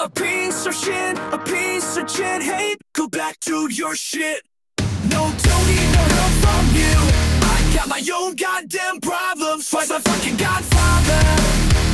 a piece of shit, a piece of shit. Hey, go back to your shit. No, don't need no help from you. I got my own goddamn problems. Twice my fucking godfather.